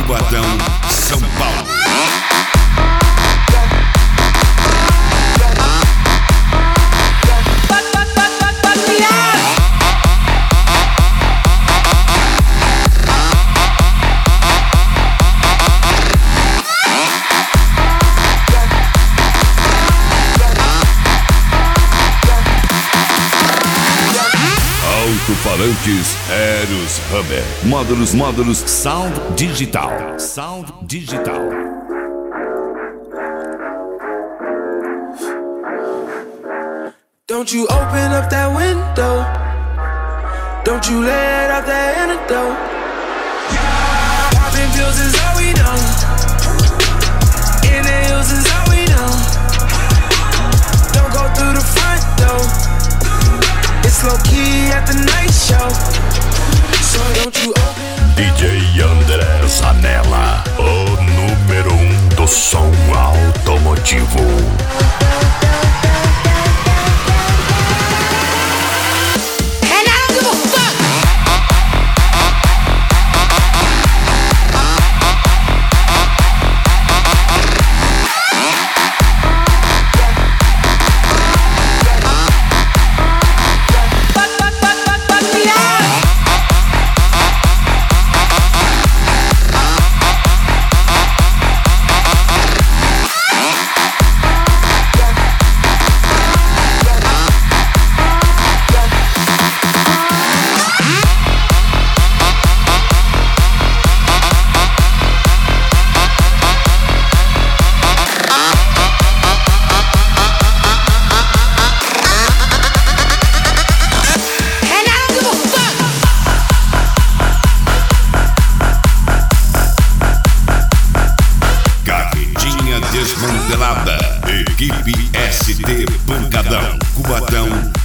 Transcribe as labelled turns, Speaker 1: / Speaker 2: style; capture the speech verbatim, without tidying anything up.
Speaker 1: Cubatão, São Paulo. Alto-falantes Eros Hammer. Módulos, módulos Sound Digital. Sound Digital.
Speaker 2: Don't you open up that window. Don't you let out that antidote. Popping pills is all we know. Inhales is all we know. Don't go through the front door. It's low key at the night show. So don't you open
Speaker 3: D J André Zanella, o número um do som automotivo.
Speaker 1: Desmantelada. Equipe S D Pancadão. Cubatão,